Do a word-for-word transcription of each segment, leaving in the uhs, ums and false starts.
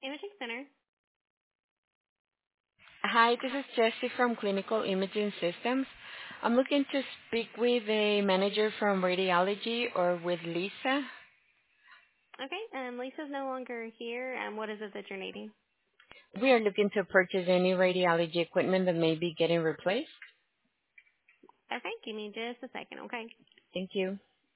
Imaging Center. Hi, this is Jessie from Clinical Imaging Systems. I'm looking to speak with a manager from radiology or with Lisa. Okay, um, Lisa's no longer here. Um, what is it that you're needing? We are looking to purchase any radiology equipment that may be getting replaced. Okay, give me just a second, okay? Thank you.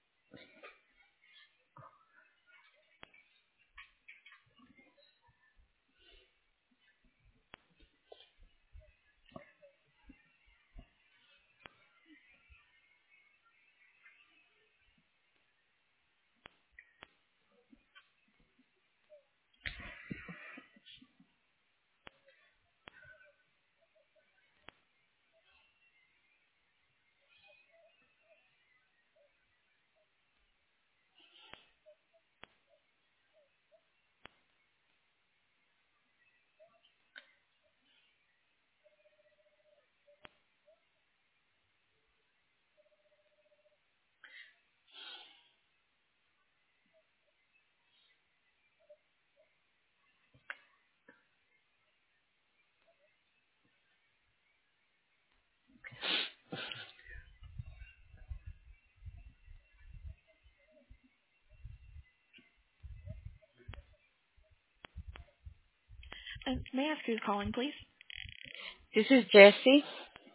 Uh, may I ask who's calling, please? This is Jessie,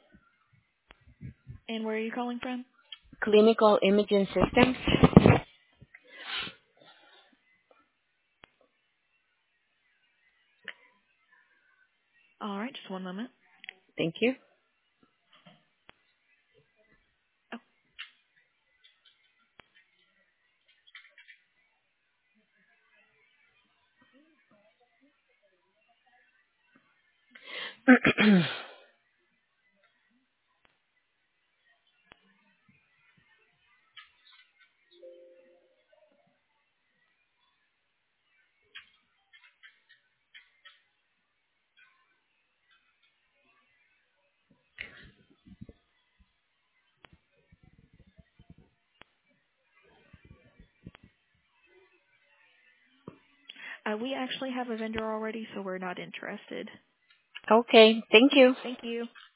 And where are you calling from? Clinical Imaging Systems. All right, just one moment. Thank you. Oh, uh, we actually have a vendor already, so we're not interested. Okay, thank you. Thank you.